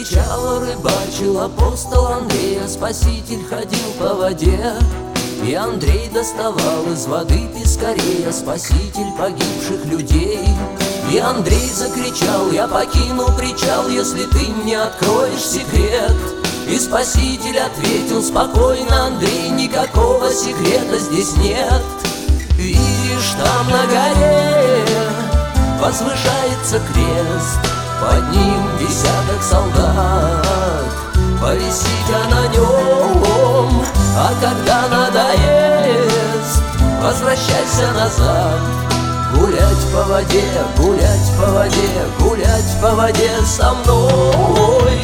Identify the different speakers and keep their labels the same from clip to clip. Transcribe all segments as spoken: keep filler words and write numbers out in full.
Speaker 1: причала рыбачил апостол Андрей, а Спаситель ходил по воде. И Андрей доставал из воды пескарей, а Спаситель погибших людей. И Андрей закричал: я покину причал, если ты мне откроешь секрет. И Спаситель ответил: спокойно, Андрей, никакого секрета здесь нет. Видишь, там на горе возвышается крест, под ним десяток солдат, повиси-ка на нем, а когда надоест, возвращайся назад. Гулять по воде, гулять по воде, гулять по воде со мной.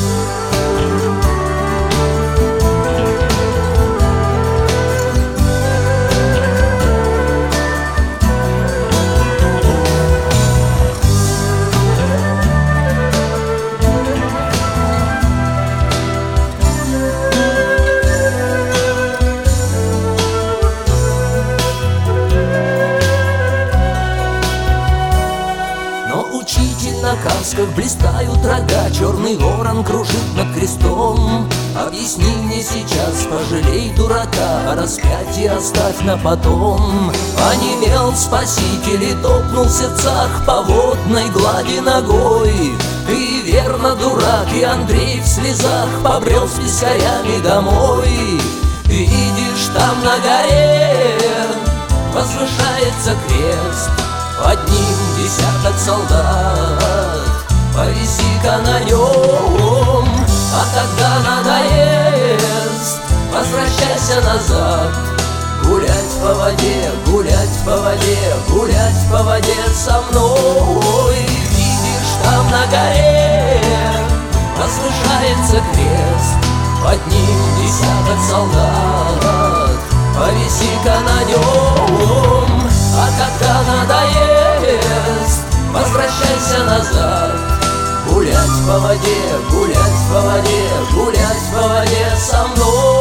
Speaker 1: Учитель на касках, блистают рога, черный ворон кружит над крестом. Объясни мне сейчас, пожалей дурака, а распятие оставь на потом. Онемел Спаситель и топнул в сердцах по водной глади ногой. Ты верно дурак, и Андрей в слезах побрел с пескарями домой. Видишь, там на горе возвышается крест, под ним десяток солдат, повиси-ка на нем, а когда надоест, возвращайся назад. Гулять по воде, гулять по воде, гулять по воде со мной. Видишь, там на горе возвышается крест, под ним десяток солдат, повиси-ка на нем, а когда надоест, возвращайся назад. Гулять по воде, гулять по воде, гулять по воде со мной.